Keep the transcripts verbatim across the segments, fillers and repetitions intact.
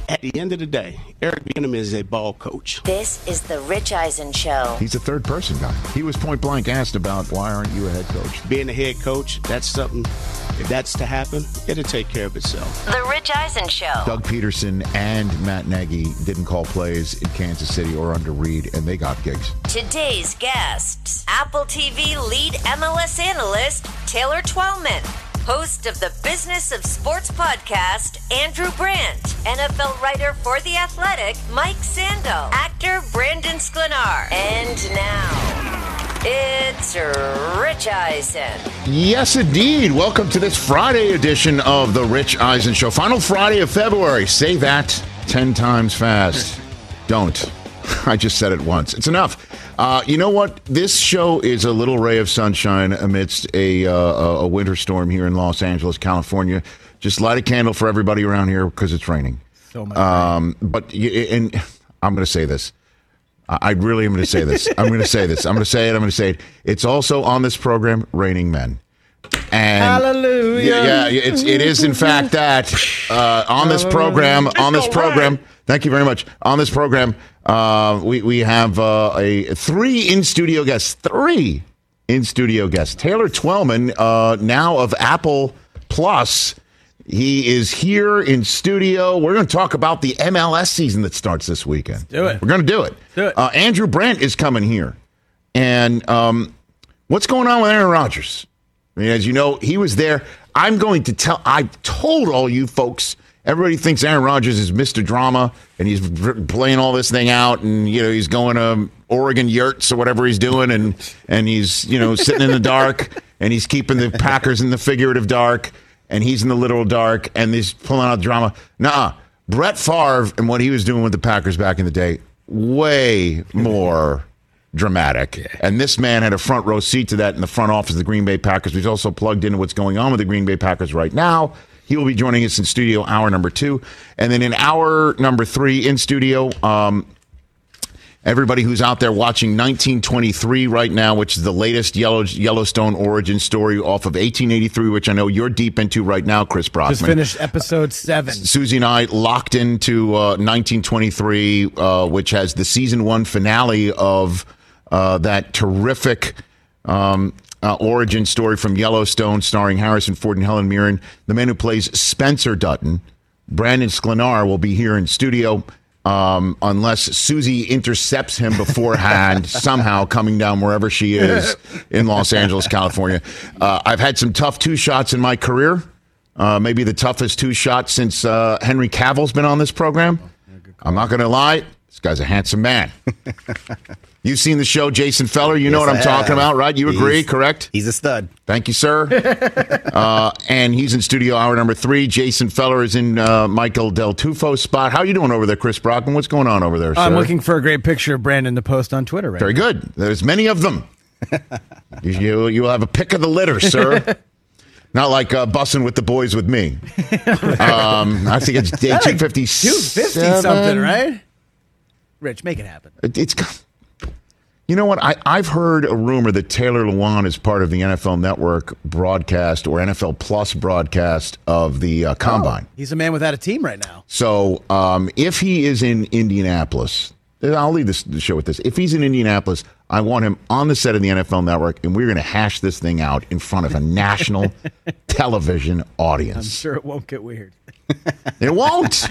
at the end of the day, Eric Bieniemy is a ball coach. This is the Rich Eisen Show. He's a third person guy. He was point blank asked about why aren't you a head coach? Being a head coach, that's something, if that's to happen, it'll take care of itself. The Rich Eisen Show. Doug Peterson and Matt Nagy didn't call plays in Kansas City or under Reed, and they got gigs. Today's guests, Apple T V lead M L S analyst Taylor Twellman, host of the Business of Sports podcast, Andrew Brandt, N F L writer for The Athletic, Mike Sando, actor Brandon Sklenar, and now, it's Rich Eisen. Yes, indeed. Welcome to this Friday edition of the Rich Eisen Show. Final Friday of February. Say that ten times fast. Don't. I just said it once. It's enough. Uh, you know what? This show is a little ray of sunshine amidst a, uh, a winter storm here in Los Angeles, California. Just light a candle for everybody around here because it's raining. So much um, but and I'm going to say this. I really am going to say this. I'm going to say this. I'm going to say it. I'm going to say it. It's also on this program, Raining Men. And Hallelujah. Yeah, yeah, it's it is in fact that uh, on this program, on this program. Thank you very much. On this program, uh, we we have uh, a three in studio guests. Three in studio guests. Taylor Twellman, uh, now of Apple Plus. He is here in studio. We're going to talk about the M L S season that starts this weekend. Do it. We're going to do it. Do it. Uh, Andrew Brandt is coming here. And um, what's going on with Aaron Rodgers? I mean, as you know, he was there. I'm going to tell, I've told all you folks, everybody thinks Aaron Rodgers is Mister Drama, and he's playing all this thing out, and, you know, he's going to Oregon yurts or whatever he's doing, and, and he's, you know, sitting in the dark, and he's keeping the Packers in the figurative dark, and he's in the literal dark, and he's pulling out drama. Nuh-uh. Brett Favre and what he was doing with the Packers back in the day, way more dramatic. Yeah. And this man had a front row seat to that in the front office of the Green Bay Packers. He's also plugged into what's going on with the Green Bay Packers right now. He will be joining us in studio hour number two. And then in hour number three in studio, um, everybody who's out there watching nineteen twenty-three right now, which is the latest Yellow, Yellowstone origin story off of eighteen eighty-three, which I know you're deep into right now, Chris Brockman. Just finished episode seven. Susie and I locked into uh, nineteen twenty-three, uh, which has the season one finale of uh, that terrific um, uh, origin story from Yellowstone, starring Harrison Ford and Helen Mirren. The man who plays Spencer Dutton, Brandon Sklenar, will be here in studio. Um, unless Susie intercepts him beforehand, somehow coming down wherever she is in Los Angeles, California. Uh, I've had some tough two shots in my career. Uh, maybe the toughest two shots since uh, Henry Cavill's been on this program. I'm not going to lie. This guy's a handsome man. You've seen the show, Jason Feller. You know yes, what I'm I talking have. about, right? You agree, he's, correct? He's a stud. Thank you, sir. uh, and he's in studio hour number three. Jason Feller is in uh, Michael Del Tufo's spot. How are you doing over there, Chris Brockman? What's going on over there, sir? I'm looking for a great picture of Brandon to post on Twitter right Very now. good. There's many of them. you, you, you will have a pick of the litter, sir. Not like uh, bussing with the boys with me. Um, I think it's day two fifty-seven. two fifty something, right? Rich, make it happen. It, it's You know what? I, I've heard a rumor that Taylor Lewan is part of the N F L Network broadcast or N F L Plus broadcast of the uh, Combine. Oh, he's a man without a team right now. So um, if he is in Indianapolis, I'll leave this the show with this. If he's in Indianapolis, I want him on the set of the N F L Network, and we're going to hash this thing out in front of a national television audience. I'm sure it won't get weird. It won't.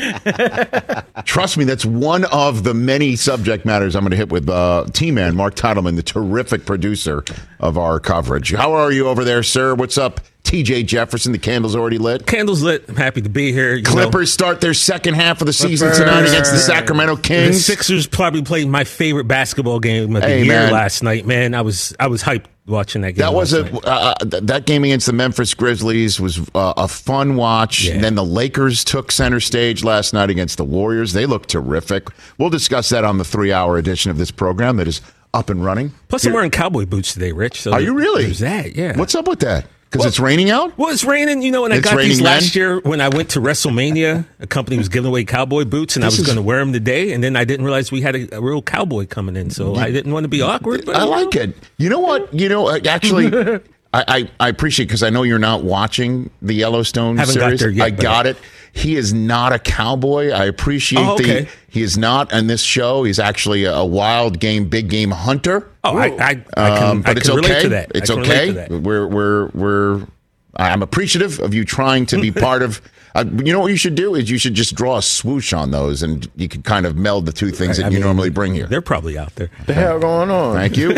Trust me, that's one of the many subject matters I'm going to hit with uh, T-Man, Mark Titleman, the terrific producer of our coverage. How are you over there, sir? What's up, T J Jefferson? The candle's already lit. Candle's lit. I'm happy to be here. You Clippers know. start their second half of the season Clippers. tonight against the Sacramento Kings. The Sixers probably played my favorite basketball game of the Hey, year man. last night. Man, I was I was hyped watching that game. That was last a night. uh, that game against the Memphis Grizzlies was uh, a fun watch. Yeah. And then the Lakers took center stage last night against the Warriors. They looked terrific. We'll discuss that on the three-hour edition of this program that is up and running. Plus, I'm wearing cowboy boots today, Rich. So Are you really? There's that, yeah. What's up with that? Because Well- it's raining out? Well, it's raining, you know, and I It's got these raining last then? year when I went to WrestleMania. A company was giving away cowboy boots, and This I was is- going to wear them today. And then I didn't realize we had a, a real cowboy coming in, so I didn't want to be awkward. But I like it. You know what? You know, uh, actually, I, I, I appreciate because I know you're not watching the Yellowstone Haven't got series. there yet, I but- got it. He is not a cowboy. I appreciate Oh, okay. the he is not on this show. He's actually a, a wild game, big game hunter. Oh, I, I, I can, Um, but I it's can relate okay. to that. It's I can relate okay. to that. We're we're we're. I'm appreciative of you trying to be part of. Uh, you know what you should do is you should just draw a swoosh on those, and you can kind of meld the two things that I you mean, normally bring here. They're probably out there. the hell going on? Thank you.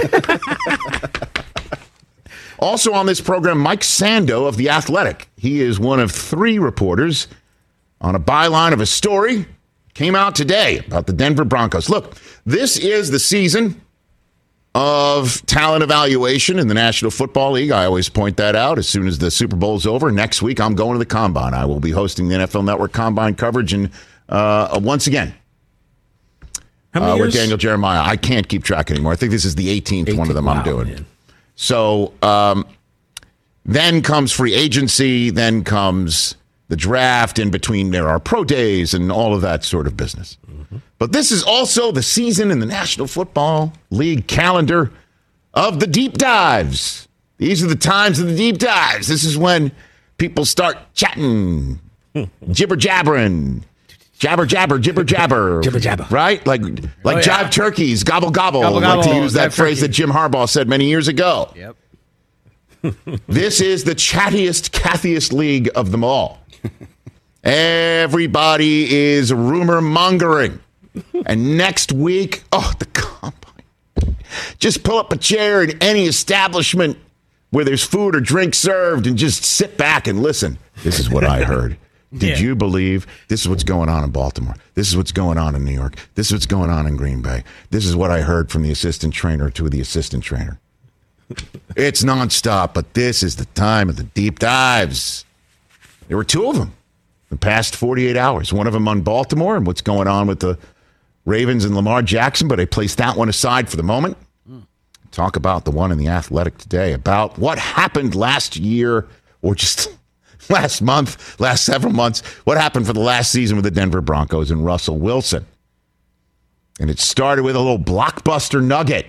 Also on this program, Mike Sando of The Athletic. He is one of three reporters on a byline of a story came out today about the Denver Broncos. Look, this is the season of talent evaluation in the National Football League. I always point that out as soon as the Super Bowl's over. Next week, I'm going to the Combine. I will be hosting the N F L Network Combine coverage, and uh, once again, How many uh, with years? Daniel Jeremiah. I can't keep track anymore. I think this is the eighteenth one of them I'm Wow, doing. man. So um, then comes free agency, then comes the draft. In between, there are pro days and all of that sort of business. Mm-hmm. But this is also the season in the National Football League calendar of the deep dives. These are the times of the deep dives. This is when people start chatting, jibber jabbering. Jabber, jabber, jibber, jabber. Jibber, jabber. Right? Like like Oh, yeah. jive turkeys, gobble, gobble. Gobble, like to gobble, use that jive phrase turkey. that Jim Harbaugh said many years ago. Yep. This is the chattiest, cathiest league of them all. Everybody is rumor mongering. And next week, oh, the combine. Just pull up a chair in any establishment where there's food or drink served and just sit back and listen. This is what I heard. Did Yeah. you believe this is what's going on in Baltimore? This is what's going on in New York. This is what's going on in Green Bay. This is what I heard from the assistant trainer to the assistant trainer. It's nonstop, but this is the time of the deep dives. There were two of them the past forty-eight hours. One of them on Baltimore and what's going on with the Ravens and Lamar Jackson, but I placed that one aside for the moment. Talk about the one in the Athletic today, about what happened last year or just last month, last several months, what happened for the last season with the Denver Broncos and Russell Wilson. And it started with a little blockbuster nugget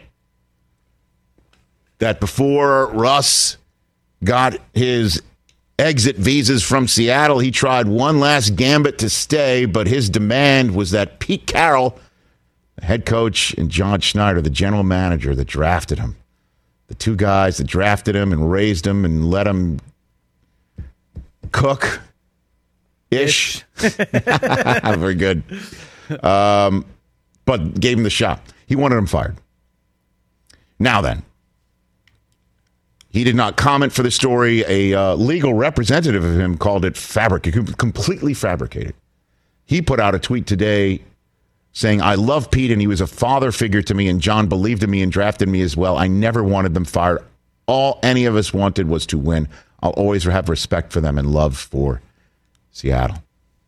that before Russ got his exit visas from Seattle, he tried one last gambit to stay, but his demand was that Pete Carroll, the head coach, and John Schneider, the general manager that drafted him, the two guys that drafted him and raised him and let him cook ish. Very good. Um, but gave him the shot. He wanted him fired. Now then, he did not comment for the story. A uh, legal representative of him called it fabricated, completely fabricated. He put out a tweet today saying, I love Pete and he was a father figure to me and John believed in me and drafted me as well. I never wanted them fired. All any of us wanted was to win. I'll always have respect for them and love for Seattle.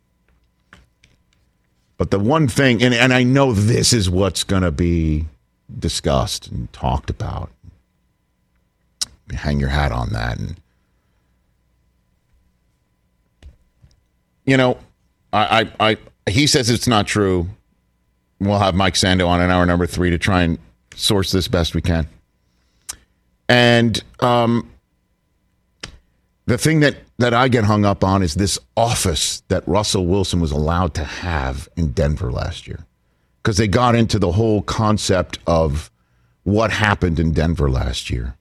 But the one thing, and, and I know this is what's going to be discussed and talked about. Hang your hat on that. And, you know, I, I, I he says it's not true. We'll have Mike Sando on in hour number three to try and source this best we can. And um, the thing that, that I get hung up on is this office that Russell Wilson was allowed to have in Denver last year. Because they got into the whole concept of what happened in Denver last year.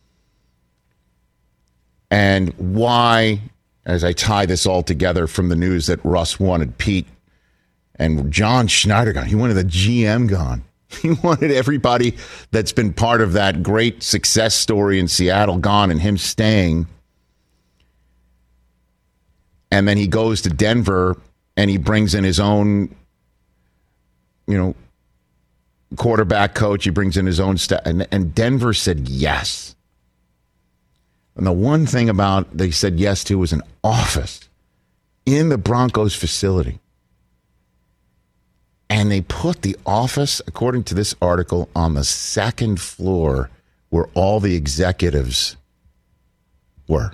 And why, as I tie this all together from the news that Russ wanted Pete and John Schneider gone. He wanted the G M gone. He wanted everybody that's been part of that great success story in Seattle gone and him staying. And then he goes to Denver and he brings in his own, you know, quarterback coach. He brings in his own staff. And, and Denver said yes. And the one thing about they said yes to was an office in the Broncos facility. And they put the office, according to this article, on the second floor where all the executives were.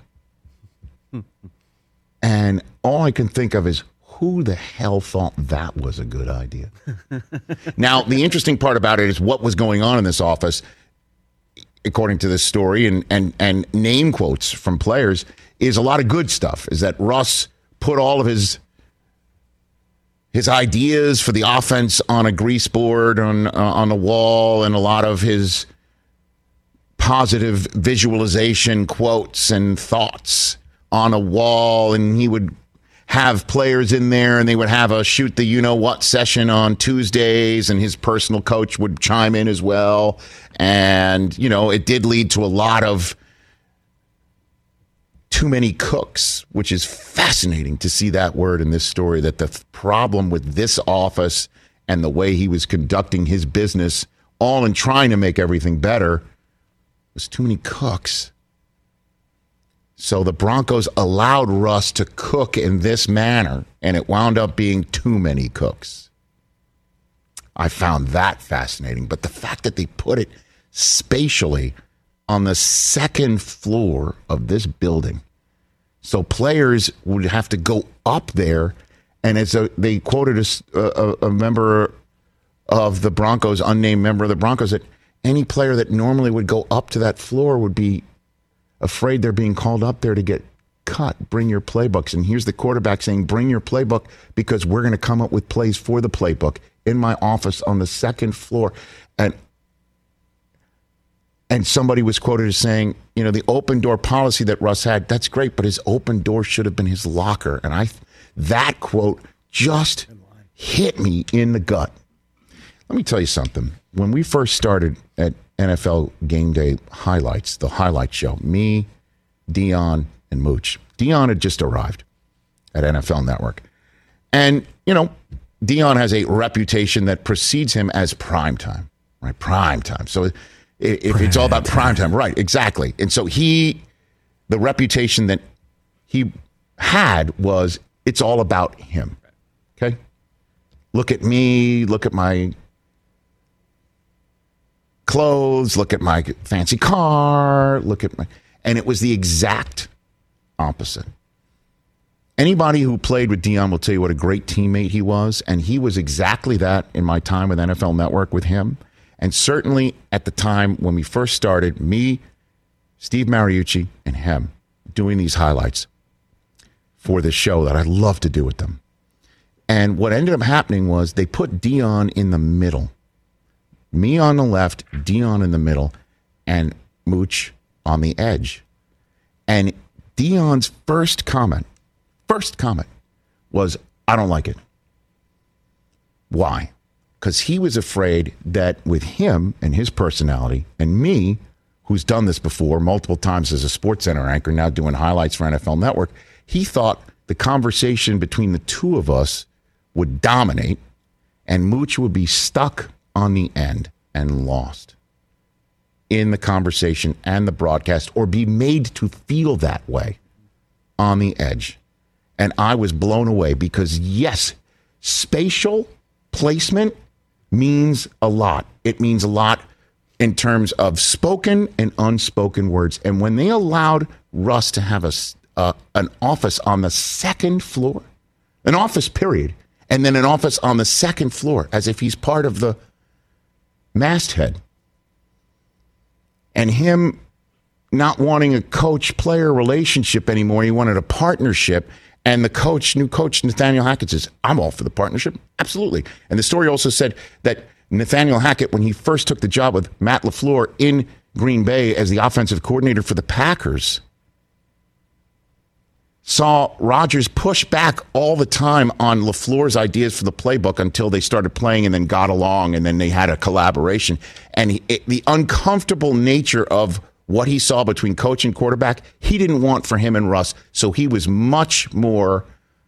And all I can think of is, who the hell thought that was a good idea? Now, the interesting part about it is what was going on in this office, according to this story, and, and, and name quotes from players, is a lot of good stuff, is that Russ put all of his his ideas for the offense on a grease board on uh, on the wall, and a lot of his positive visualization quotes and thoughts on a wall, and he would have players in there, and they would have a shoot the you-know-what session on Tuesdays, and his personal coach would chime in as well. And, you know, it did lead to a lot of too many cooks, which is fascinating to see that word in this story, that the problem with this office and the way he was conducting his business, all in trying to make everything better, was too many cooks. So the Broncos allowed Russ to cook in this manner, and it wound up being too many cooks. I found that fascinating. But the fact that they put it spatially on the second floor of this building, so players would have to go up there, and as a, they quoted a, a, a member of the Broncos, unnamed member of the Broncos, that any player that normally would go up to that floor would be afraid they're being called up there to get cut. Bring your playbooks. And here's the quarterback saying, bring your playbook, because we're going to come up with plays for the playbook in my office on the second floor. And and somebody was quoted as saying, you know, the open door policy that Russ had, that's great, but his open door should have been his locker. And I, that quote just hit me in the gut. Let me tell you something. When we first started at N F L Game Day Highlights, the highlight show, me, Dion, and Mooch. Dion had just arrived at N F L Network. And, you know, Dion has a reputation that precedes him as primetime, right? Primetime. So if prime it's all about primetime, right, exactly. And so he, the reputation that he had was, it's all about him, okay? Look at me, look at my clothes, look at my fancy car, look at my... And it was the exact opposite. Anybody who played with Dion will tell you what a great teammate he was, and he was exactly that in my time with N F L Network with him. And certainly at the time when we first started, me, Steve Mariucci, and him doing these highlights for this show that I love to do with them. And what ended up happening was they put Dion in the middle. Me on the left, Dion in the middle, and Mooch on the edge. And Dion's first comment, first comment was, I don't like it. Why? Because he was afraid that with him and his personality, and me, who's done this before multiple times as a SportsCenter anchor, now doing highlights for N F L Network, he thought the conversation between the two of us would dominate, and Mooch would be stuck on the end and lost in the conversation and the broadcast, or be made to feel that way on the edge. And I was blown away because, yes, spatial placement means a lot. It means a lot in terms of spoken and unspoken words. And when they allowed Russ to have a, uh, an office on the second floor, an office period, and then an office on the second floor, as if he's part of the masthead, and him not wanting a coach-player relationship anymore, he wanted a partnership. And the coach, new coach, Nathaniel Hackett says, I'm all for the partnership. Absolutely. And the story also said that Nathaniel Hackett, when he first took the job with Matt LaFleur in Green Bay as the offensive coordinator for the Packers, saw Rodgers push back all the time on LaFleur's ideas for the playbook until they started playing and then got along, and then they had a collaboration. And he, it, the uncomfortable nature of what he saw between coach and quarterback, he didn't want for him and Russ, so he was much more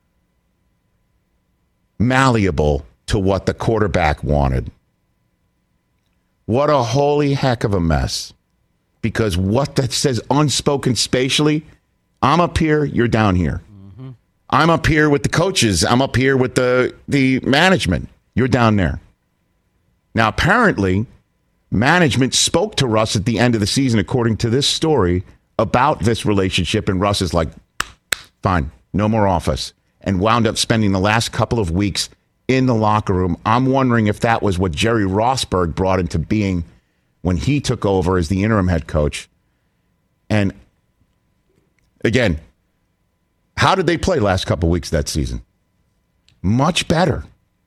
malleable to what the quarterback wanted. What a holy heck of a mess. Because what that says unspoken spatially, I'm up here, you're down here. Mm-hmm. I'm up here with the coaches. I'm up here with the, the management. You're down there. Now, apparently, management spoke to Russ at the end of the season, according to this story, about this relationship, and Russ is like, fine, no more office, and wound up spending the last couple of weeks in the locker room. I'm wondering if that was what Jerry Rosburg brought into being when he took over as the interim head coach. And again, How did they play last couple weeks that season? Much better.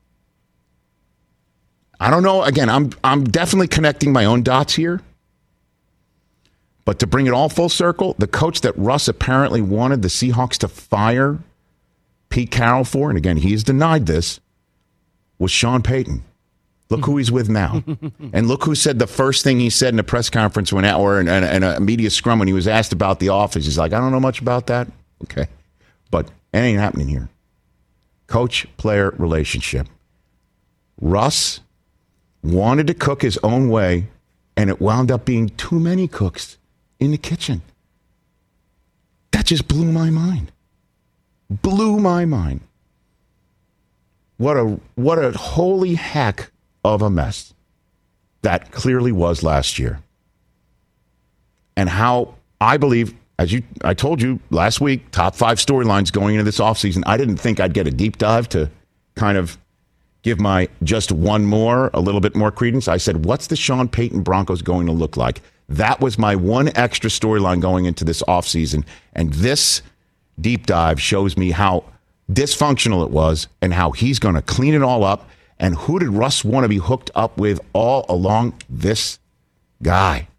I don't know. Again, I'm I'm definitely connecting my own dots here. But to bring it all full circle, the coach that Russ apparently wanted the Seahawks to fire Pete Carroll for, and again, he's denied this, was Sean Payton. Look who he's with now. And look who said the first thing he said in a press conference when, or in, in, in a media scrum when he was asked about the office. He's like, I don't know much about that. Okay. But it ain't happening here. Coach-player relationship. Russ wanted to cook his own way, and it wound up being too many cooks in the kitchen. That just blew my mind. Blew my mind. What a what a holy heck of a mess that clearly was last year. And how I believe, as you I told you last week, top five storylines going into this offseason. I didn't think I'd get a deep dive to kind of give my just one more, a little bit more credence. I said, what's the Sean Payton Broncos going to look like? That was my one extra storyline going into this offseason. And this deep dive shows me how dysfunctional it was and how he's going to clean it all up. And who did Russ want to be hooked up with all along? This guy.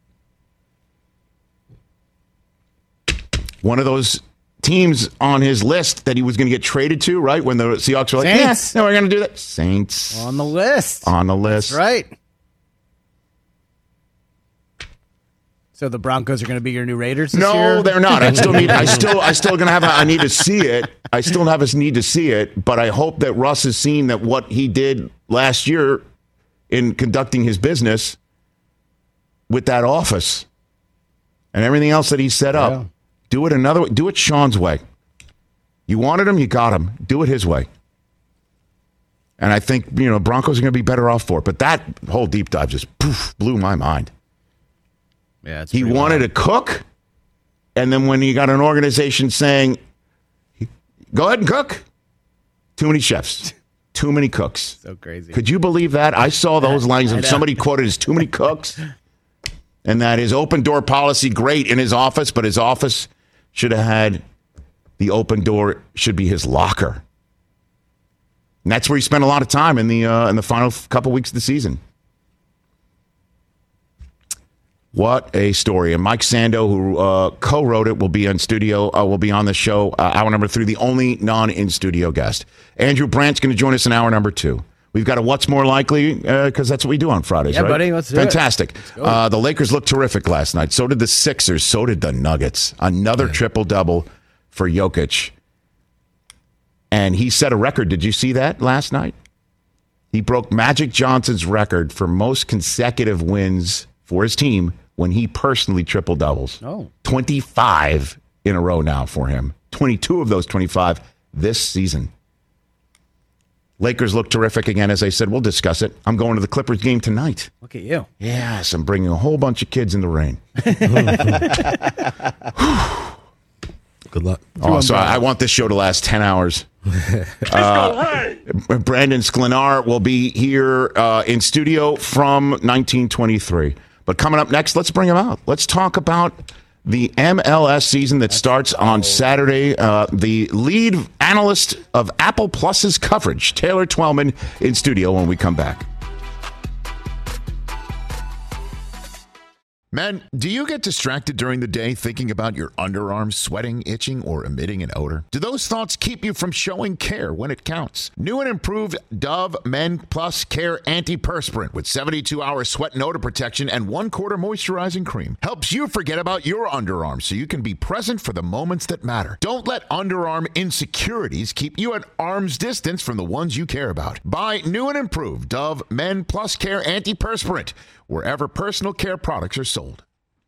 One of those teams on his list that he was going to get traded to, right? When the Seahawks were like, Saints. yeah, no, we're going to do that. Saints. On the list. On the list. That's right. So the Broncos are going to be your new Raiders this no, year? they're not. I still need. I still. I still gonna have. A, I need to see it. I still have a need to see it. But I hope that Russ has seen that what he did last year in conducting his business with that office and everything else that he set up. Yeah. Do it another way. Do it Sean's way. You wanted him, you got him. Do it his way. And I think you know Broncos are going to be better off for it. But that whole deep dive just poof, blew my mind. Yeah, it's he wanted wild. to cook, and then when you got an organization saying, go ahead and cook, too many chefs, too many cooks. So crazy. Could you believe that? I saw those lines of somebody quoted as too many cooks, and that his open door policy, great in his office, but his office should have had the open door, should be his locker. And that's where he spent a lot of time in the uh, in the final couple weeks of the season. What a story. And Mike Sando, who uh, co-wrote it, will be on studio, uh, will be on the show, uh, hour number three, the only non-in-studio guest. Andrew Brandt's going to join us in hour number two. We've got a What's More Likely, because uh, that's what we do on Fridays, yeah, right? buddy, let's do Fantastic. it. Fantastic. Uh, the Lakers looked terrific last night. So did the Sixers. So did the Nuggets. Another yeah. triple-double for Jokic. And he set a record. Did you see that last night? He broke Magic Johnson's record for most consecutive wins for his team when he personally triple doubles. Oh. twenty-five in a row now for him. twenty-two of those twenty-five this season. Lakers look terrific again. As I said, we'll discuss it. I'm going to the Clippers game tonight. Look at you. Yes, I'm bringing a whole bunch of kids in the rain. Good luck. Oh, so I, I want this show to last ten hours. uh, Brandon Sklenar will be here uh, in studio from nineteen twenty-three. But coming up next, let's bring him out. Let's talk about the M L S season that starts on Saturday. Uh, the lead analyst of Apple Plus's coverage, Taylor Twellman, in studio when we come back. Men, do you get distracted during the day thinking about your underarms sweating, itching, or emitting an odor? Do those thoughts keep you from showing care when it counts? New and improved Dove Men Plus Care Antiperspirant with seventy-two hour sweat and odor protection and one quarter moisturizing cream helps you forget about your underarms so you can be present for the moments that matter. Don't let underarm insecurities keep you at arm's distance from the ones you care about. Buy new and improved Dove Men Plus Care Antiperspirant wherever personal care products are sold.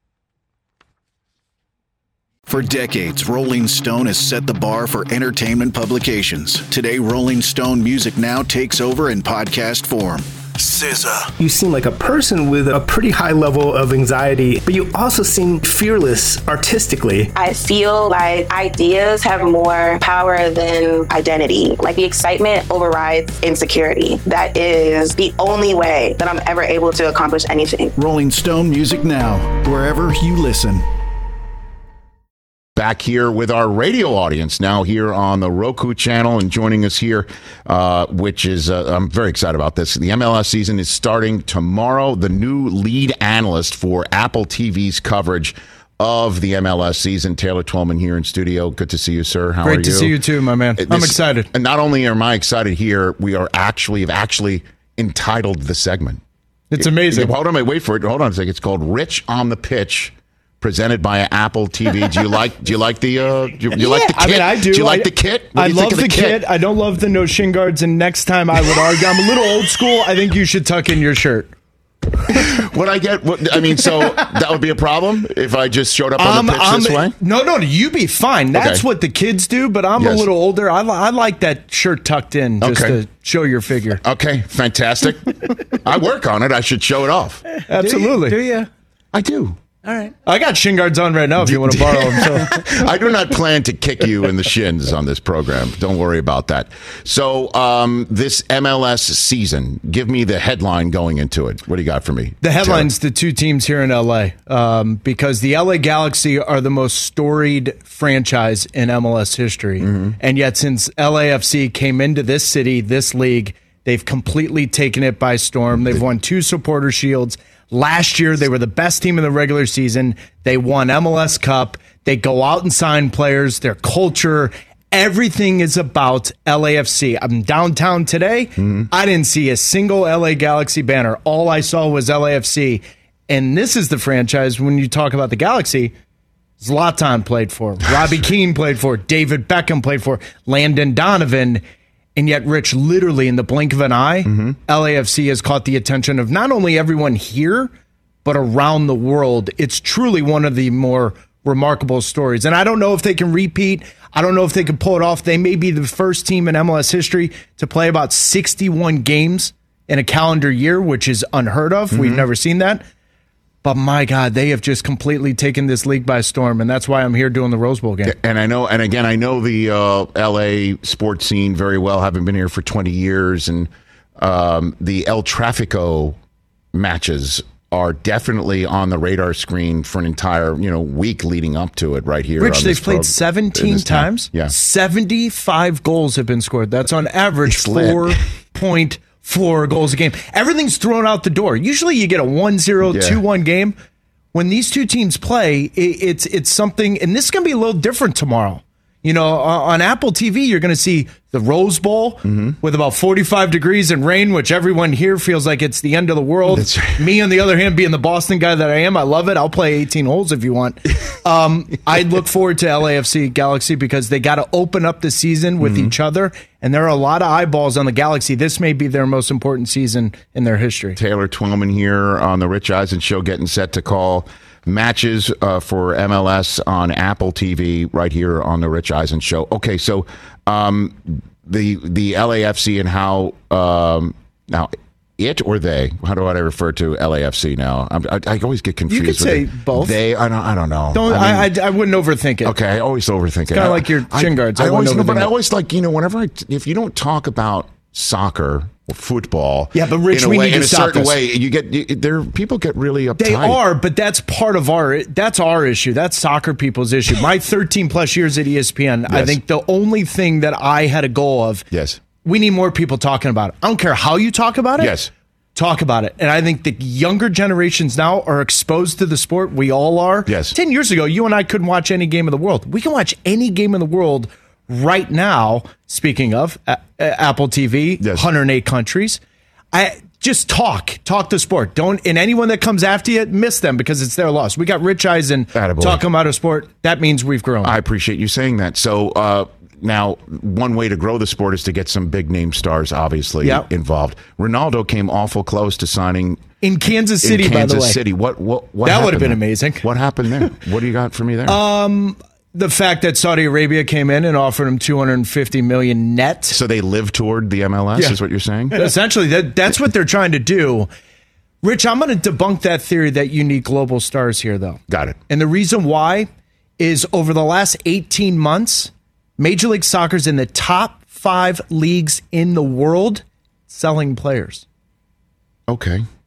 For decades, Rolling Stone has set the bar for entertainment publications. Today, Rolling Stone Music Now takes over in podcast form. S Z A. You seem like a person with a pretty high level of anxiety, but you also seem fearless artistically. I feel like ideas have more power than identity. Like the excitement overrides insecurity. That is the only way that I'm ever able to accomplish anything. Rolling Stone Music Now, wherever you listen. back here with our radio audience now here on the Roku channel, and joining us here, uh, which is, uh, I'm very excited about this. The M L S season is starting tomorrow. The new lead analyst for Apple T V's coverage of the M L S season, Taylor Twellman, here in studio. Good to see you, sir. How Great are you? Great to see you too, my man. This, I'm excited. And not only am I excited here, we are actually have actually entitled the segment. It's amazing. Hold on, wait for it. Hold on a second. It's called "Rich on the Pitch," presented by Apple T V. Do you like? Do you like the? Uh, do you, you yeah, like the kit? I mean, I do. Do you like I, the kit? What I do you love think of the, the kit? kit. I don't love the no shin guards. And next time, I would argue I'm a little old school. I think you should tuck in your shirt. Would I get? What, I mean, so that would be a problem if I just showed up on I'm, the pitch I'm, this way. No, no, you be fine. That's Okay. what the kids do. But I'm Yes. a little older. I, li- I like that shirt tucked in just Okay. to show your figure. Okay, fantastic. I work on it. I should show it off. Absolutely. Do you? I do. All right. I got shin guards on right now if you want to borrow them. So. I do not plan to kick you in the shins on this program. Don't worry about that. So, um, this M L S season, give me the headline going into it. What do you got for me? The headline's the two teams here in L A um, because the L A Galaxy are the most storied franchise in M L S history. Mm-hmm. And yet since L A F C came into this city, this league, they've completely taken it by storm. They've won two supporter shields. Last year, they were the best team in the regular season. They won M L S Cup. They go out and sign players. Their culture, everything is about L A F C. I'm downtown today. Mm-hmm. I didn't see a single L A Galaxy banner. All I saw was L A F C. And this is the franchise, when you talk about the Galaxy, Zlatan played for, Robbie Keane played for, David Beckham played for, Landon Donovan. And yet, Rich, literally in the blink of an eye, mm-hmm. L A F C has caught the attention of not only everyone here, but around the world. It's truly one of the more remarkable stories. And I don't know if they can repeat. I don't know if they can pull it off. They may be the first team in M L S history to play about sixty-one games in a calendar year, which is unheard of. Mm-hmm. We've never seen that. But my God, they have just completely taken this league by storm, and that's why I'm here doing the Rose Bowl game. And I know, and again, I know the uh, L A sports scene very well, having been here for twenty years, and um, the El Tráfico matches are definitely on the radar screen for an entire, you know, week leading up to it right here. Rich, on they've this played pro- seventeen times. Yeah. seventy-five goals have been scored. That's on average It's lit. four point four goals a game. Everything's thrown out the door. Usually you get a one zero, Yeah. two one game. When these two teams play, it, it's it's something, and this is going to be a little different tomorrow. You know, on Apple T V, you're going to see the Rose Bowl mm-hmm. with about forty-five degrees and rain, which everyone here feels like it's the end of the world. That's right. Me, on the other hand, being the Boston guy that I am, I love it. I'll play eighteen holes if you want. Um, I look forward to L A F C Galaxy because they got to open up the season with mm-hmm. each other, and there are a lot of eyeballs on the Galaxy. This may be their most important season in their history. Taylor Twellman here on the Rich Eisen Show, getting set to call matches uh, for M L S on Apple T V right here on the Rich Eisen Show. Okay, so um, the the L A F C and how um, now it or they? How do I refer to L A F C now? I'm, I, I always get confused. You could with say it. both. They, I don't, I don't know. Don't I, mean, I, I? I wouldn't overthink it. Okay, I always overthink it. Kind of like your shin guards. I, I, I always, wouldn't no, but I overthink it. always like, you know, whenever I, if you don't talk about soccer or football, Yeah, but Rich, in a we way, need in to a stop certain this. way, you get you, there. People get really uptight. They are, but that's part of our that's our issue. That's soccer people's issue. My thirteen plus years at E S P N, I Yes. think the only thing that I had a goal of, Yes. we need more people talking about it. I don't care how you talk about it. Yes. Talk about it. And I think the younger generations now are exposed to the sport. We all are. Yes. Ten years ago, you and I couldn't watch any game of the world. We can watch any game in the world right now. Speaking of uh, Apple T V, Yes. one hundred eight countries. I just talk, talk the sport. Don't, and anyone that comes after you, miss them because it's their loss. We got Rich Eisen Attaboy. talking about a sport. That means we've grown. I appreciate you saying that. So uh, now, one way to grow the sport is to get some big name stars, obviously, Yep. involved. Ronaldo came awful close to signing in Kansas City, in Kansas by the way. City. What? What? what That happened would have been there? amazing. What happened there? What do you got for me there? Um, the fact that Saudi Arabia came in and offered him two hundred fifty million net. so they live toward the M L S, Yeah. is what you're saying? Essentially, that that's what they're trying to do. Rich, I'm going to debunk that theory that you need global stars here, though. Got it. And the reason why is over the last eighteen months, Major League Soccer's in the top five leagues in the world selling players. Okay.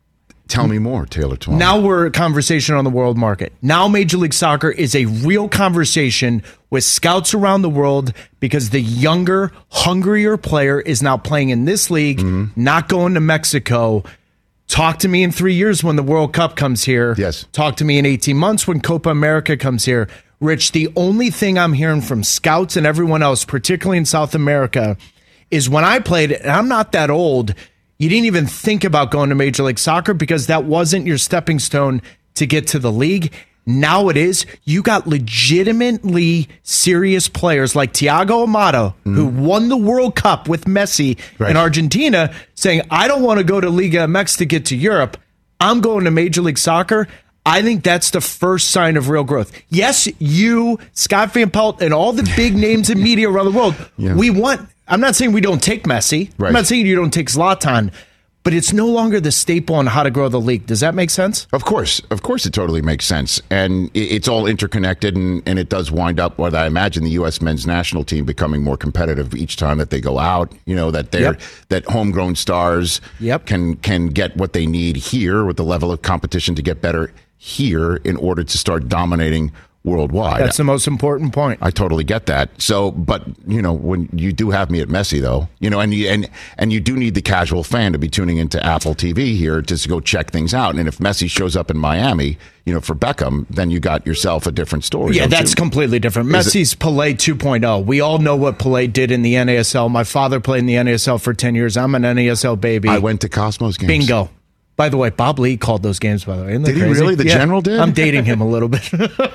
Tell me more, Taylor Twellman. Now we're a conversation on the world market. Now Major League Soccer is a real conversation with scouts around the world because the younger, hungrier player is now playing in this league, mm-hmm. not going to Mexico. Talk to me in three years when the World Cup comes here. Yes. Talk to me in eighteen months when Copa America comes here. Rich, the only thing I'm hearing from scouts and everyone else, particularly in South America, is when I played, and I'm not that old, you didn't even think about going to Major League Soccer because that wasn't your stepping stone to get to the league. Now it is. You got legitimately serious players like Thiago Almada, mm-hmm. who won the World Cup with Messi right. in Argentina, saying, I don't want to go to Liga M X to get to Europe. I'm going to Major League Soccer. I think that's the first sign of real growth. Yes, you, Scott Van Pelt, and all the big names in media around the world, yeah. we want... I'm not saying we don't take Messi. Right. I'm not saying you don't take Zlatan. But it's no longer the staple on how to grow the league. Does that make sense? Of course. Of course it totally makes sense. And it's all interconnected, and, and it does wind up with, I imagine, the U S men's national team becoming more competitive each time that they go out. You know, that they're yep. that homegrown stars yep. can can get what they need here with the level of competition to get better here in order to start dominating worldwide. That's the most important point. I totally get that. So, but you know, when you do have me at Messi, though, you know, and you, and and you do need the casual fan to be tuning into Apple T V here just to go check things out. And if Messi shows up in Miami, you know, for Beckham, then you got yourself a different story. Yeah, that's you? completely different. Is Messi's it, Pelé two point oh. We all know what Pelé did in the N A S L. My father played in the N A S L for ten years. I'm an N A S L baby. I went to Cosmos games. Bingo. By the way, Bob Lee called those games, by the way. Isn't that did crazy? He really? The yeah. general did? I'm dating him a little bit.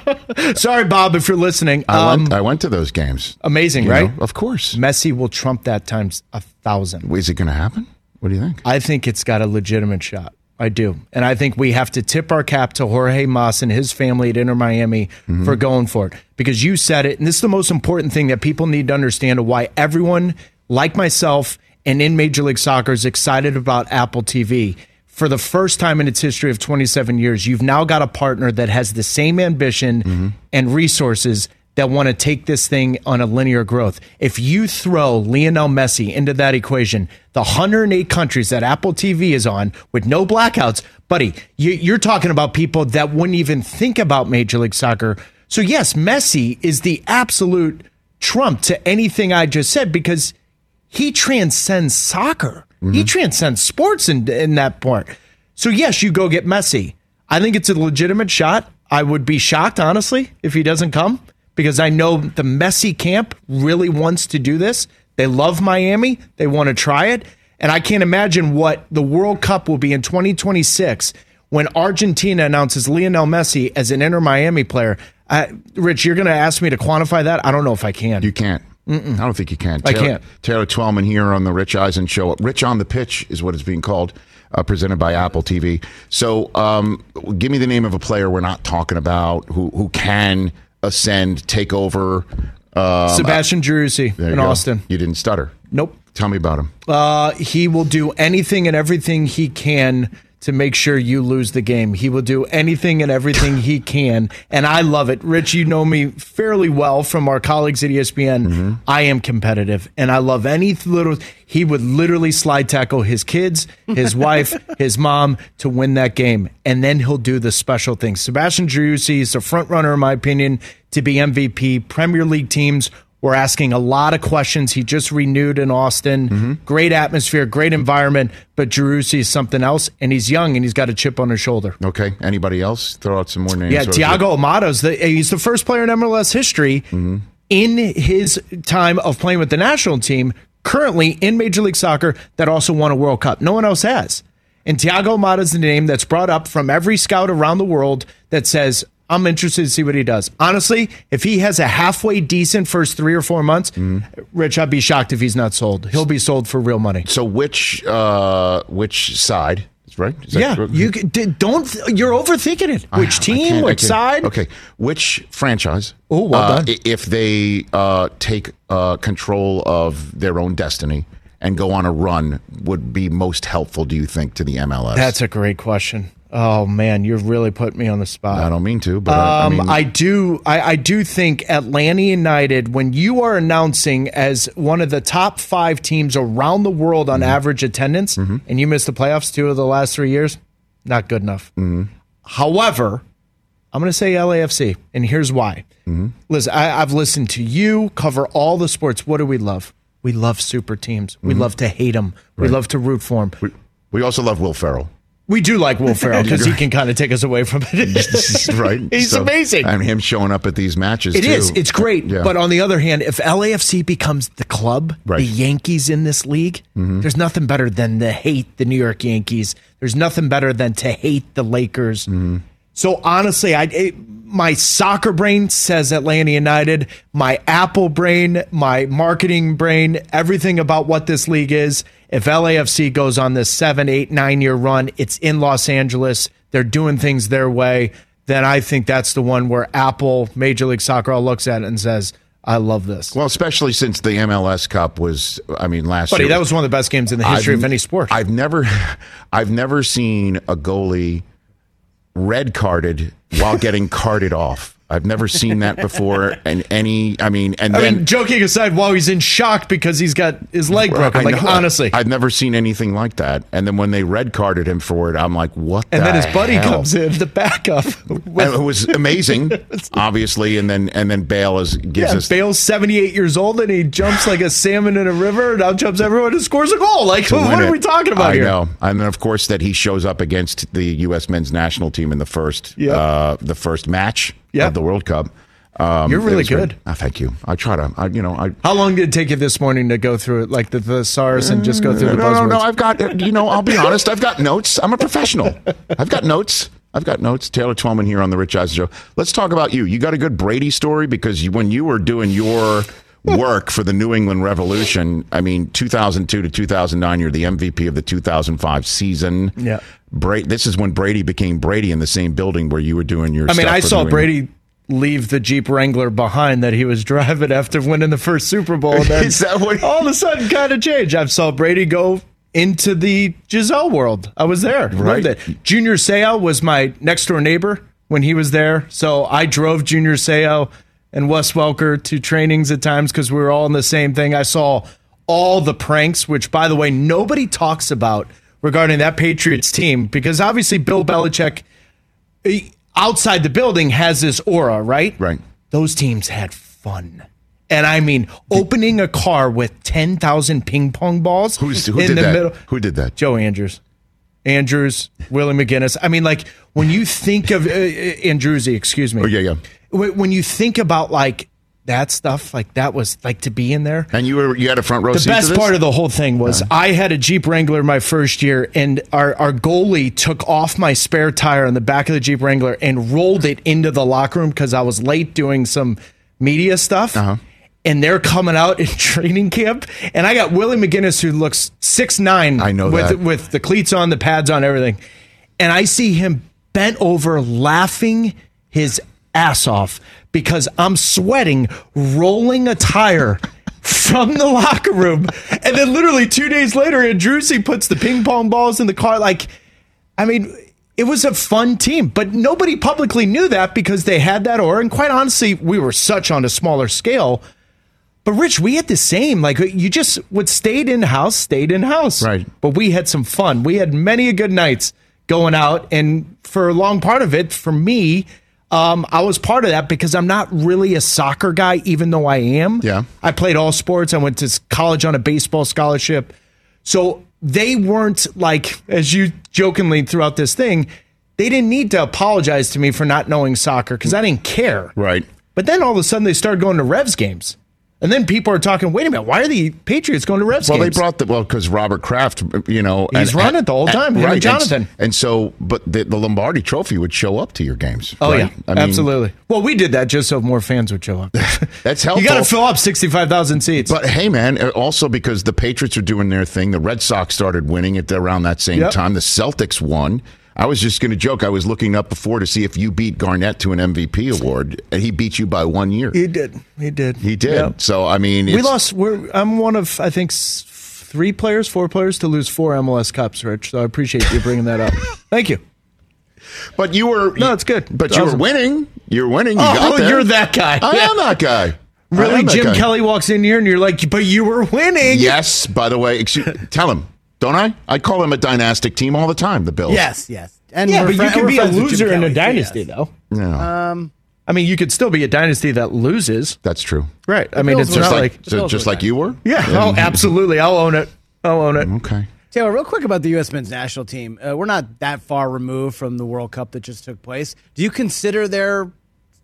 Sorry, Bob, if you're listening. I, um, went, I went to those games. Amazing, you right? Know, of course. Messi will trump that times a thousand. Is it going to happen? What do you think? I think it's got a legitimate shot. I do. And I think we have to tip our cap to Jorge Mas and his family at Inter Miami mm-hmm. for going for it. Because you said it, and this is the most important thing that people need to understand of why everyone, like myself and in Major League Soccer, is excited about Apple T V. For the first time in its history of twenty-seven years, you've now got a partner that has the same ambition mm-hmm. and resources that want to take this thing on a linear growth. If you throw Lionel Messi into that equation, the one hundred eight countries that Apple T V is on with no blackouts, buddy, you, you're talking about people that wouldn't even think about Major League Soccer. So yes, Messi is the absolute trump to anything I just said because he transcends soccer. Mm-hmm. He transcends sports in, in that part. So, yes, you go get Messi. I think it's a legitimate shot. I would be shocked, honestly, if he doesn't come because I know the Messi camp really wants to do this. They love Miami. They want to try it. And I can't imagine what the World Cup will be in twenty twenty-six when Argentina announces Lionel Messi as an Inter Miami player. Uh, Rich, you're going to ask me to quantify that? I don't know if I can. You can't. Mm-mm. I don't think you can. I Taylor, can't. Taylor Twellman here on the Rich Eisen Show. Rich on the Pitch is what it's being called, uh, presented by Apple T V. So um, give me the name of a player we're not talking about who who can ascend, take over. Um, Sebastian Driussi in you Austin. You didn't stutter. Nope. Tell me about him. Uh, he will do anything and everything he can to make sure you lose the game. He will do anything and everything he can. And I love it. Rich, you know me fairly well from our colleagues at E S P N. Mm-hmm. I am competitive. And I love any little... He would literally slide tackle his kids, his wife, his mom to win that game. And then he'll do the special things. Sebastian Driussi is the front runner, in my opinion, to be M V P. Premier League teams were asking a lot of questions. He just renewed in Austin. Mm-hmm. Great atmosphere, great environment, but Driussi is something else, and he's young, and he's got a chip on his shoulder. Okay. Anybody else? Throw out some more names. Yeah, Thiago Almada's the, he's the first player in M L S history mm-hmm. in his time of playing with the national team, currently in Major League Soccer, that also won a World Cup. No one else has. And Thiago Almada's the name that's brought up from every scout around the world that says, I'm interested to see what he does. Honestly, if he has a halfway decent first three or four months, mm. Rich, I'd be shocked if he's not sold. He'll be sold for real money. So which uh, which side? Right? Is yeah, that, you don't. You're overthinking it. Which I, team? I which side? Okay, which franchise? Oh, well uh, done. If they uh, take uh, control of their own destiny and go on a run, would be most helpful? Do you think to the M L S? That's a great question. Oh man, you've really put me on the spot. I don't mean to, but um, I, I, mean, I do. I, I do think Atlanta United, when you are announcing as one of the top five teams around the world on mm-hmm. average attendance, mm-hmm. and you missed the playoffs two of the last three years, not good enough. Mm-hmm. However, I'm going to say L A F C, and here's why. Mm-hmm. Listen, I, I've listened to you cover all the sports. What do we love? We love super teams. We Mm-hmm. love to hate them. We Right. love to root for them. We, we also love Will Ferrell. We do like Will Ferrell because he can kind of take us away from it. Right? He's So- amazing. And him showing up at these matches, It too. is. It's great. Yeah. But on the other hand, if L A F C becomes the club, Right. the Yankees in this league, Mm-hmm. there's nothing better than to hate the New York Yankees. There's nothing better than to hate the Lakers. Mm-hmm. So honestly, I it, my soccer brain says Atlanta United. My Apple brain, my marketing brain, everything about what this league is. If L A F C goes on this seven, eight, nine year run, it's in Los Angeles. They're doing things their way. Then I think that's the one where Apple, Major League Soccer, all looks at it and says, "I love this." Well, especially since the M L S Cup was, I mean, last Buddy, year. that was one of the best games in the history I've- of any sport. I've never, I've never seen a goalie red carded while getting carded off. I've never seen that before. And any, I mean, and I then mean, joking aside, while he's in shock because he's got his leg broken. I Like, know. honestly. I've never seen anything like that. And then when they red carded him for it, I'm like, what? And the then his buddy hell? comes in, the backup. And it was amazing, obviously. And then and then Bale is gives Yeah, us Bale's seventy-eight years old and he jumps like a salmon in a river and out jumps everyone and scores a goal. Like, to what win are it. we talking about I here? know. And then of course that he shows up against the U S men's national team in the first Yep. uh, the first match Yep. of the World Cup. Um, You're it really was great. good. Oh, thank you. I try to. I, you know. I How long did it take you this morning to go through it, like the thesaurus, and just go through the no, buzzwords? no, no. I've got. You know. I'll be honest. I've got notes. I'm a professional. I've got notes. I've got notes. Taylor Twellman here on the Rich Eisen Show. Let's talk about you. You got a good Brady story because you, when you were doing your work for the New England Revolution, I mean, two thousand two to two thousand nine, you're the M V P of the two thousand five season. Yeah. Bra- this is when Brady became Brady in the same building where you were doing your. I mean, stuff I for saw New England. Brady leave the Jeep Wrangler behind that he was driving after winning the first Super Bowl. And then Is that what- all of a sudden kind of changed. I saw Brady go into the Giselle world. I was there. Right. Loved it. Junior Seau was my next door neighbor when he was there. So I drove Junior Seau and Wes Welker to trainings at times because we were all in the same thing. I saw all the pranks, which, by the way, nobody talks about regarding that Patriots team because obviously Bill Belichick, he- outside the building, has this aura, right? Right. Those teams had fun. And I mean, opening a car with ten thousand ping pong balls Who's, who in did the that? middle. Who did that? Joe Andrews. Andrews, Willie McGinnis. I mean, like, when you think of uh, Andrewsy, excuse me. Oh, yeah, yeah. When when you think about, like, that stuff, like, that was, like, to be in there. And you were you had a front row The seat best to this? part of the whole thing was I had a Jeep Wrangler my first year, and our, our goalie took off my spare tire on the back of the Jeep Wrangler and rolled it into the locker room because I was late doing some media stuff. Uh-huh. And they're coming out in training camp, and I got Willie McGinnis, who looks six nine, I know with that. with the cleats on, the pads on, everything. And I see him bent over, laughing his ass off because I'm sweating, rolling a tire from the locker room, and then literally two days later, Andrewsy puts the ping pong balls in the car. Like, I mean, it was a fun team, but nobody publicly knew that because they had that aura. And quite honestly, we were such on a smaller scale. But Rich, we had the same. Like, you just would stayed in house, stayed in house. Right. But we had some fun. We had many a good nights going out, and for a long part of it, for me, um, I was part of that because I'm not really a soccer guy, even though I am. Yeah. I played all sports. I went to college on a baseball scholarship. So they weren't like, as you jokingly throughout this thing, they didn't need to apologize to me for not knowing soccer because I didn't care. Right. But then all of a sudden they started going to Revs games. And then people are talking, wait a minute, why are the Patriots going to Revs Well, games? they brought the well because Robert Kraft, you know, He's run it the whole time, him and right, Jonathan. And, and so, but the, the Lombardi Trophy would show up to your games. Oh, right? yeah, I mean, absolutely. Well, we did that just so more fans would show up. That's helpful. You got to fill up sixty-five thousand seats. But hey, man, also because the Patriots are doing their thing, the Red Sox started winning at around that same Yep. time. The Celtics won. I was just going to joke. I was looking up before to see if you beat Garnett to an M V P award, and he beat you by one year. he did. He did. He did. Yep. So I mean, We it's- lost. We're, I'm one of, I think, s- three players, four players to lose four M L S Cups, Rich. So I appreciate you bringing that up. Thank you. But you were No, it's good. But It's you awesome. were winning. You're winning. You Oh, got there. you're that guy. I Yeah. am that guy. I Really? am that Jim guy. Kelly walks in here and you're like, but you were winning. Yes. By the way, excuse, tell him. Don't I? I call him a dynastic team all the time. The Bills. Yes, yes. And yeah, we're but fri- you can we're be a friends with Jim loser in a Kelly, dynasty, yes. though. No, Um, I mean, you could still be a dynasty that loses. that's true. Right. I mean, Bills it's were Just not like, like. so- just like you were. Yeah. Oh, absolutely. I'll own it. I'll own it. Okay. Taylor, real quick about the U S men's national team. Uh, we're not that far removed from the World Cup that just took place. Do you consider their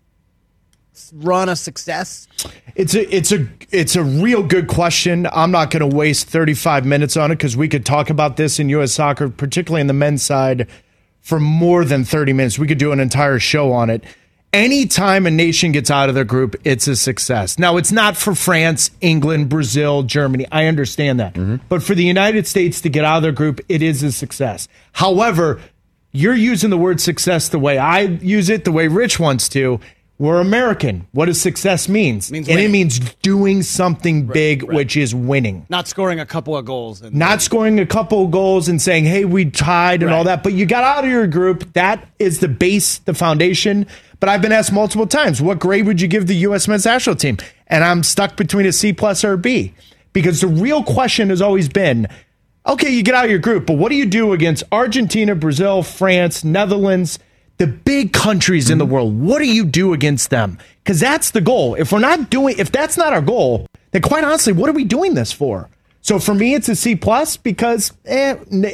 run a success? It's a it's a it's a real good question. I'm not going to waste thirty-five minutes on it because we could talk about this in U S soccer, particularly in the men's side, for more than thirty minutes. We could do an entire show on it. Anytime a nation gets out of their group, it's a success. Now, it's not for France, England, Brazil, Germany. I understand that. Mm-hmm. But for the United States to get out of their group, it is a success. However, you're using the word success the way I use it, the way Rich wants to. We're American. What does success means? Means and winning. it means doing something Right, big, right. which is winning. Not scoring a couple of goals. And Not scoring a couple of goals and saying, hey, we tied and Right. all that. But you got out of your group. That is the base, the foundation. But I've been asked multiple times, what grade would you give the U S men's national team? And I'm stuck between a C plus or a B. Because the real question has always been, okay, you get out of your group, but what do you do against Argentina, Brazil, France, Netherlands, the big countries in the world? What do you do against them? Because that's the goal. If we're not doing, if that's not our goal, then quite honestly, what are we doing this for? So for me, it's a C plus because eh,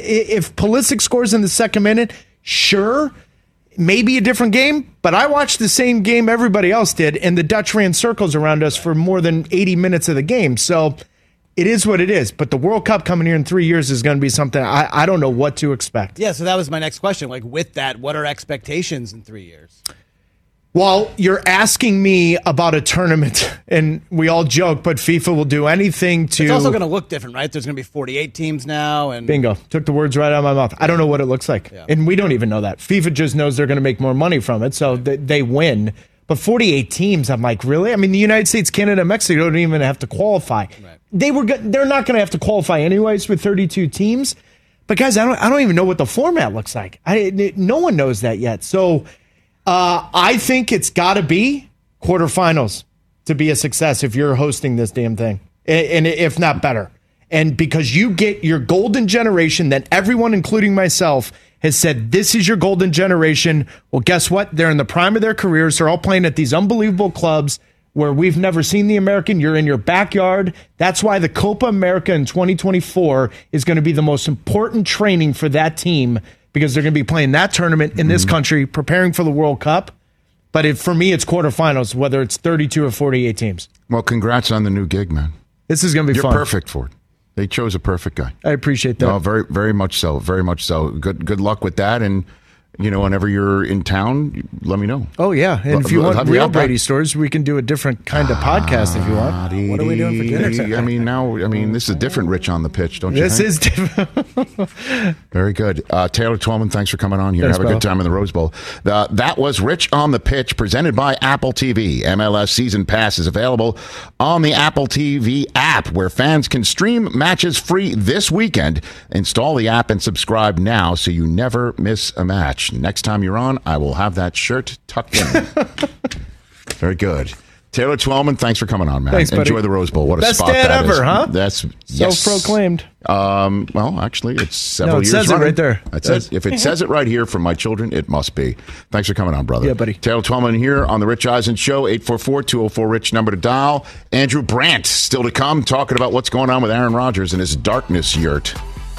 if Pulisic scores in the second minute, sure, maybe a different game. But I watched the same game everybody else did, and the Dutch ran circles around us for more than eighty minutes of the game. So it is what it is. But the World Cup coming here in three years is going to be something I, I don't know what to expect. Yeah, so that was my next question. Like, with that, what are expectations in three years? Well, you're asking me about a tournament, and we all joke, but FIFA will do anything to... It's also going to look different, right? There's going to be forty-eight teams now. and Bingo. Took the words right out of my mouth. I don't know what it looks like. Yeah. And we don't even know that. FIFA just knows they're going to make more money from it, so they, they win. But forty-eight teams, I'm like, really? I mean, the United States, Canada, and Mexico don't even have to qualify. Right. They were. go- They're not going to have to qualify anyways with thirty-two teams. But guys, I don't. I don't even know what the format looks like. I, no one knows that yet. So uh, I think it's got to be quarterfinals to be a success if you're hosting this damn thing, and, and if not better. And because you get your golden generation that everyone, including myself, has said, this is your golden generation. Well, guess what? They're in the prime of their careers. They're all playing at these unbelievable clubs where we've never seen the American. You're in your backyard. That's why the Copa America in twenty twenty-four is going to be the most important training for that team, because they're going to be playing that tournament in this country, preparing for the World Cup. But if, for me, it's quarterfinals, whether it's thirty-two or forty-eight teams. Well, congrats on the new gig, man. This is going to be You're fun. perfect for it. They chose a perfect guy. I appreciate that. No, very, very much so. Very much so. Good, good luck with that. And you know, whenever you're in town, let me know. Oh yeah, and if you L- want have you real out back? Brady stories, we can do a different kind of podcast if you want. What are we doing for dinner tonight? I mean, now, I mean, this is different. Rich on the pitch, don't you? This think? is different. Very good. Uh, Taylor Twellman, thanks for coming on here. Thanks, Have a pal. good time in the Rose Bowl. Uh, that was Rich on the Pitch, presented by Apple T V. M L S Season Pass is available on the Apple T V app, where fans can stream matches free this weekend. Install the app and subscribe now so you never miss a match. Next time you're on, I will have that shirt tucked in. Very good. Taylor Twellman, thanks for coming on, man. Thanks, buddy. Enjoy the Rose Bowl. What a Best spot dad that ever, is. huh? That's yes. Self-proclaimed. Um, well, actually, it's several No, it years says it running. right there. It says, if it says it right here from my children, it must be. Thanks for coming on, brother. Yeah, buddy. Taylor Twellman here on the Rich Eisen Show, eight four four, two oh four, RICH, number to dial. Andrew Brandt still to come, talking about what's going on with Aaron Rodgers and his darkness yurt.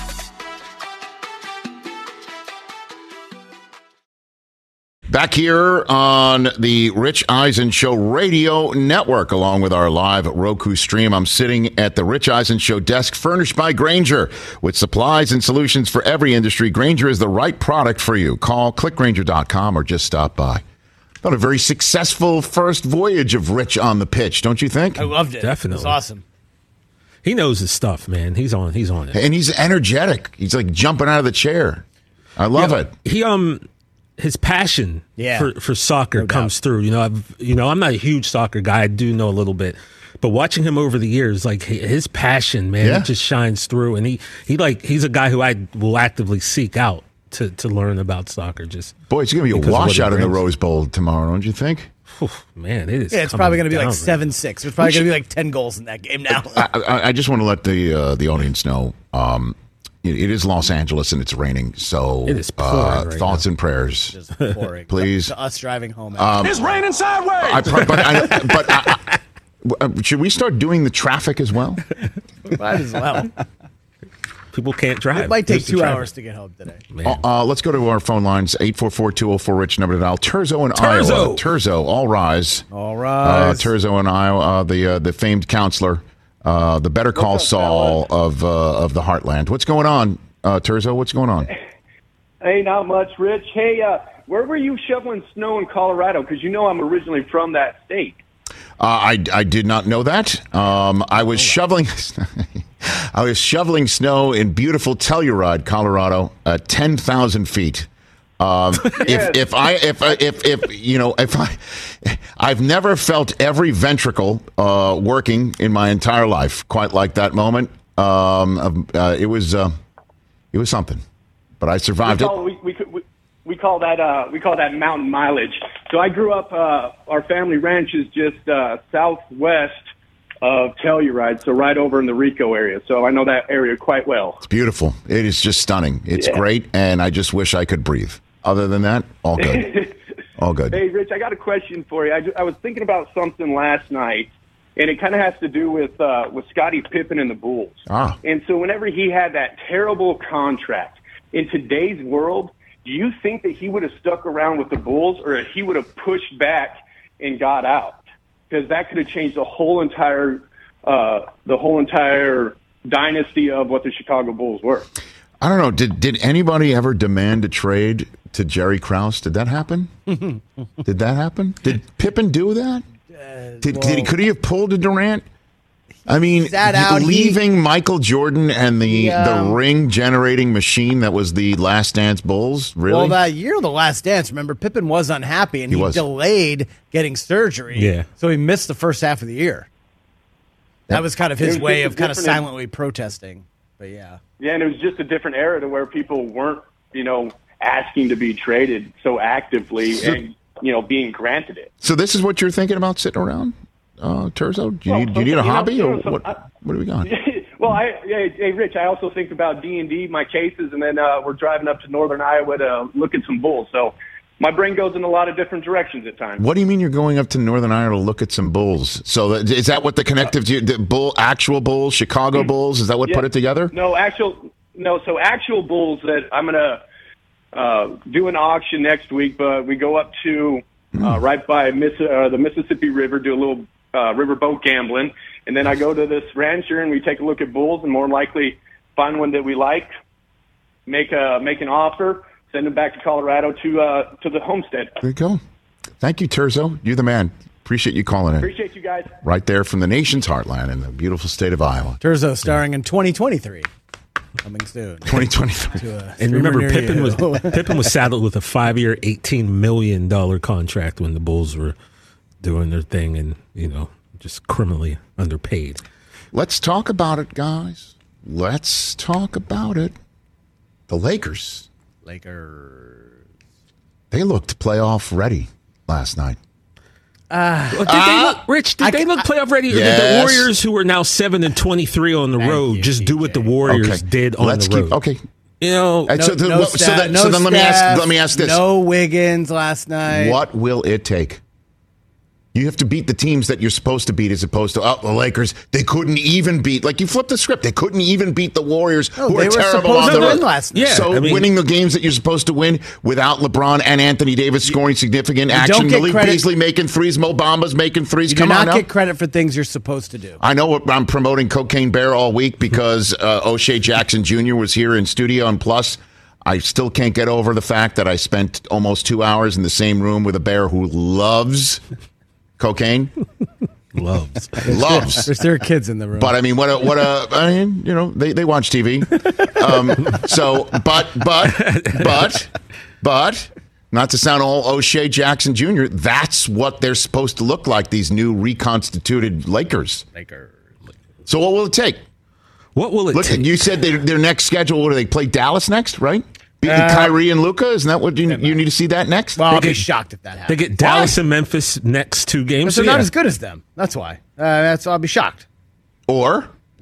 Back here on the Rich Eisen Show radio network, along with our live Roku stream, I'm sitting at the Rich Eisen Show desk, furnished by Grainger, with supplies and solutions for every industry. Grainger is the right product for you. Call click grainger dot com or just stop by. Thought a very successful first voyage of Rich on the Pitch, don't you think? I loved it. Definitely. It was awesome. He knows his stuff, man. He's on. He's on it. And he's energetic. He's like jumping out of the chair. I love Yeah, it. He um. His passion Yeah. for, for soccer No comes doubt. through. You know, I've, you know, I'm not a huge soccer guy. I do know a little bit, but watching him over the years, like his passion, man, Yeah. it just shines through. And he, he like he's a guy who I will actively seek out to to learn about soccer. Just Boy, it's going to be a because of what washout it in the brings. Rose Bowl tomorrow, don't you think? Whew, man, it is. Yeah, it's coming probably going to be down, like man. seven six. There's probably going to be like ten goals in that game now. I, I, I just want to let the uh, the audience know. Um, it is Los Angeles and it's raining. So It is pouring uh, right thoughts now. and prayers, Just pouring. please. To us driving home. Um, It's raining sideways. I, pro- but I, but I, I, uh, should we start doing the traffic as well? Might as well. People can't drive. It might take Here's the two traffic. hours to get home today. Man. Uh, let's go to our phone lines, eight four four, two oh four, RICH, number to dial. Terzo in Terzo. Iowa. Terzo, all rise. All Uh, right. Terzo in Iowa, uh, the uh, the famed counselor, uh, the Better Call Saul of uh, of the Heartland. What's going on, uh, Terzo? What's going on? Hey, not much, Rich. Hey, uh, where were you shoveling snow in Colorado? Because you know I'm originally from that state. Uh, I, I did not know that. Um, I was shoveling I was shoveling snow in beautiful Telluride, Colorado, at ten thousand feet. Um, if if I if I- if if you know if I I've never felt every ventricle uh, working in my entire life quite like that moment. Um, uh, it was uh, it was something, but I survived we it. call, we, we, we, we call that uh, we call that mountain mileage. So I grew up. Uh, our family ranch is just uh, southwest of Telluride, so right over in the Rico area. So I know that area quite well. It's beautiful. It is just stunning. It's Yeah. great, and I just wish I could breathe. Other than that, all good. All good. Hey, Rich, I got a question for you. I, ju- I was thinking about something last night, and it kind of has to do with uh, with Scottie Pippen and the Bulls. Ah. And so whenever he had that terrible contract, in today's world, do you think that he would have stuck around with the Bulls, or he would have pushed back and got out? Because that could have changed the whole entire uh, the whole entire dynasty of what the Chicago Bulls were. I don't know. Did did anybody ever demand a trade to Jerry Krause? Did that happen? Did that happen? Did Pippen do that? Did, did he? Could he have pulled a Durant? I mean, sat out, he- leaving Michael Jordan and the He, um, the ring generating machine that was the Last Dance Bulls. Really? Well, that year of the Last Dance, remember, Pippen was unhappy, and He he, was. delayed getting surgery. Yeah. So he missed the first half of the year. That was kind of his It was way just of a kind of different- silently protesting. But yeah. Yeah, and it was just a different era to where people weren't, you know, asking to be traded so actively and, you know, being granted it. So this is what you're thinking about sitting around, uh, Terzo? Do you, Well, need, do you need a you know, hobby, you know, or so what? I- What do we got? Well, I, yeah, hey, Rich, I also think about D and D, my cases, and then uh, we're driving up to northern Iowa to look at some bulls. So my brain goes in a lot of different directions at times. What do you mean you're going up to Northern Iowa to look at some bulls? So that, is that what the connective, the bull, actual bulls, Chicago Bulls? Is that what Yeah. put it together? No, actual, no. So actual bulls that I'm gonna uh, do an auction next week, but we go up to uh, right by Miss, uh, the Mississippi River, do a little uh, riverboat gambling, and then I go to this rancher and we take a look at bulls, and more than likely find one that we like, make a make an offer, send them back to Colorado to uh, to the homestead. There you go. Thank you, Terzo. You're the man. Appreciate you calling in. Appreciate you guys. Right there from the nation's heartland in the beautiful state of Iowa. Terzo starring in twenty twenty-three. Coming soon. twenty twenty-three. To a And streamer remember, near Pippen you. was Pippen was saddled with a five-year, eighteen million dollar contract when the Bulls were doing their thing, and you know, just criminally underpaid. Let's talk about it, guys. Let's talk about it. The Lakers. Lakers. They looked playoff ready last night. Uh, Well, did they look, Rich? Did I they ca- look playoff ready? Or did Yes. the Warriors, who are now seven and twenty-three on the Thank road, you, just do what the Warriors Okay. did on Let's the road? keep. Okay. You know, And No, so, the- no what- so, Steph- that, no so then let me ask. Steph, Let me ask this: No Wiggins last night. What will it take? You have to beat the teams that you're supposed to beat, as opposed to oh, the Lakers. They couldn't even beat. Like you flipped the script. They couldn't even beat the Warriors, No, who they are were terrible supposed on to the win road. last night. Yeah, so I mean- winning the games that you're supposed to win without LeBron and Anthony Davis scoring significant You action, don't get Malik credit- Beasley making threes, Mo Bamba's making threes. You Come do on not now. get credit for things you're supposed to do. I know I'm promoting Cocaine Bear all week because uh, O'Shea Jackson Junior was here in studio, and plus, I still can't get over the fact that I spent almost two hours in the same room with a bear who loves cocaine. loves. Loves. There's there are kids in the room. But I mean, what a what a I mean, you know, they, they watch T V. Um, so, but but but but not to sound all O'Shea Jackson Junior, that's what they're supposed to look like. These new reconstituted Lakers. Lakers. So, what will it take? What will it Look, take? you said their, their next schedule. What do they play? Dallas next, right? Beating Uh, Kyrie and Luka. Isn't that what you, you need to see that next? Well, I'll They be get- shocked if that They happens. get Dallas and Memphis next two games. But they're so not yeah. as good as them. That's why. Uh, that's I'll be shocked. Or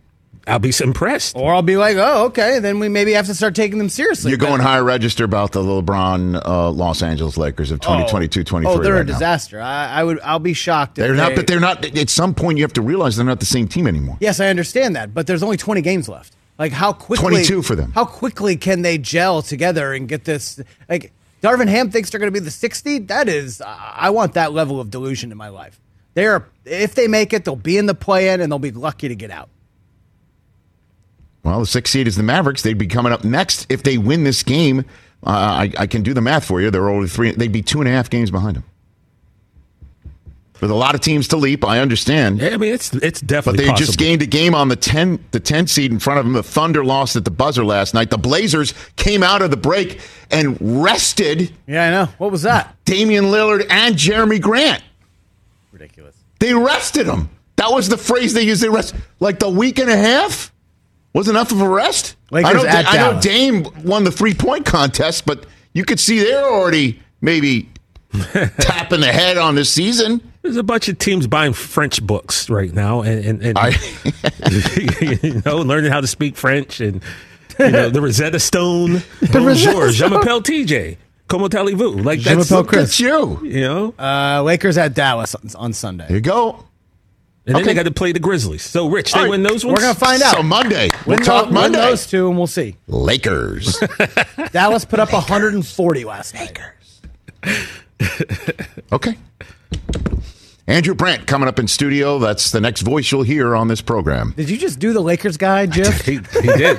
I'll be impressed. Or I'll be like, oh, okay, then we maybe have to start taking them seriously. You're going higher register about the LeBron uh, Los Angeles Lakers of twenty twenty-two twenty-three. Oh, they're right a disaster. I, I would, I'll be shocked. If they're not, they, but they're not. At some point, you have to realize they're not the same team anymore. Yes, I understand that, but there's only twenty games left. Like how quickly? twenty-two for them. How quickly can they gel together and get this? Like Darvin Ham thinks they're going to be the sixty. That is, I want that level of delusion in my life. They're if they make it, they'll be in the play-in and they'll be lucky to get out. Well, the sixth seed is the Mavericks. They'd be coming up next if they win this game. Uh, I, I can do the math for you. They're only three. They'd be two and a half games behind them. With a lot of teams to leap, I understand. Yeah, I mean, it's it's definitely. But they possible. just gained a game on the ten, the ten seed in front of them. The Thunder lost at the buzzer last night. The Blazers came out of the break and rested. Yeah, I know. What was that? Damian Lillard and Jeremy Grant. Ridiculous. They rested them. That was the phrase they used. They rest like the week and a half. Was enough of a rest? Lakers I know, at I know Dallas. Dame won the three-point contest, but you could see they're already maybe tapping the head on this season. There's a bunch of teams buying French books right now, and, and, and I, you know, learning how to speak French, and you know, the Rosetta Stone. Bonjour, je m'appelle T J. Comment allez-vous? Like Je that's m'appelle Chris. that's you. You know, Uh, Lakers at Dallas on, on Sunday. There you go. and then Okay. they got to play the Grizzlies. So, Rich, they All right. win those ones. We're gonna find out. So Monday, we'll Win talk tho- win Monday. those two, and we'll see. Lakers. Dallas put up one hundred forty last night. Okay. Andrew Brandt coming up in studio. That's the next voice you'll hear on this program. Did you just do the Lakers guy, Jeff? He, he did.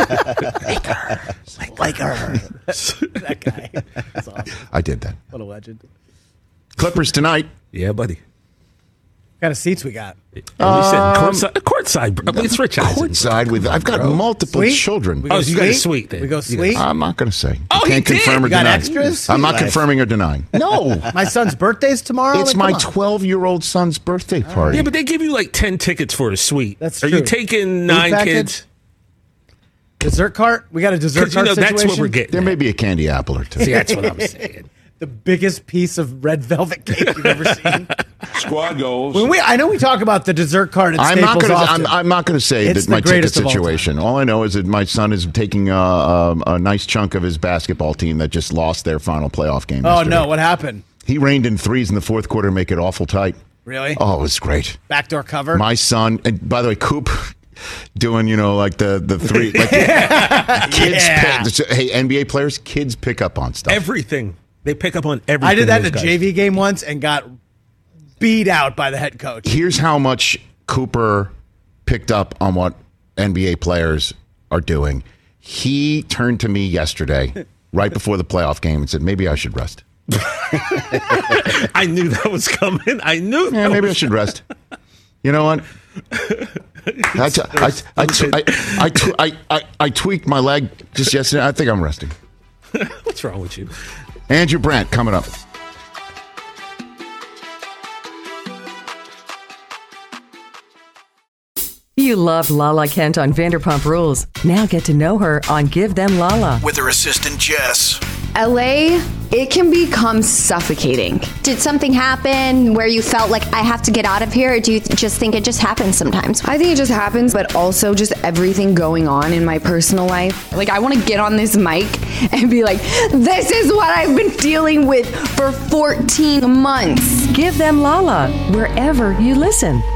Lakers. That guy. That's awesome. I did that. What a legend. Clippers tonight. Yeah, buddy. What kind of seats we got? Um, courtside, courtside. bro. It's Rich Eisen. Courtside with. I've got multiple Sweet? children. We go Oh, you got a sweet? suite then. We go You sweet. I'm not going to say. Oh, I he can't did. confirm or You got deny. extras? I'm not Nice. confirming or denying. No. My son's birthday's tomorrow. It's Like, my come on. twelve-year-old son's birthday party. Yeah, but they give you like ten tickets for a suite. That's Are true. you taking Food nine package? kids? Dessert cart. We got a dessert Because you cart know situation. that's what we're getting. there at. may be a candy apple or two. See, that's what I'm saying. The biggest piece of red velvet cake you've ever seen. Squad goals. When we, I know we talk about the dessert cart at I'm Staples not going to. often. I'm, I'm not going to say It's that my the ticket greatest of all time. situation. All, I know is that my son is taking a, a, a nice chunk of his basketball team that just lost their final playoff game. Oh yesterday. no! What happened? He reined in threes in the fourth quarter, make it awful tight. Really? Oh, it was great. Backdoor cover. My son, and by the way, Coop doing, you know, like the, the three, like kids, Yeah. pick, hey, N B A players, kids pick up on stuff. Everything. They pick up on everything. I did that in those a guys. J V game once and got beat out by the head coach. Here's how much Cooper picked up on what N B A players are doing. He turned to me yesterday, right before the playoff game, and said, maybe I should rest. I knew that was coming. I knew Yeah, that maybe I was should rest. You know what? I, t- I, t- I, t- I, I, t- I, I, I tweaked my leg just yesterday. I think I'm resting. What's wrong with you? Andrew Brandt coming up. You loved Lala Kent on Vanderpump Rules. Now get to know her on Give Them Lala. With her assistant, Jess. L A, it can become suffocating. Did something happen where you felt like I have to get out of here, or do you th- just think it just happens sometimes? I think it just happens, but also just everything going on in my personal life. Like, I want to get on this mic and be like, this is what I've been dealing with for fourteen months. Give Them Lala wherever you listen.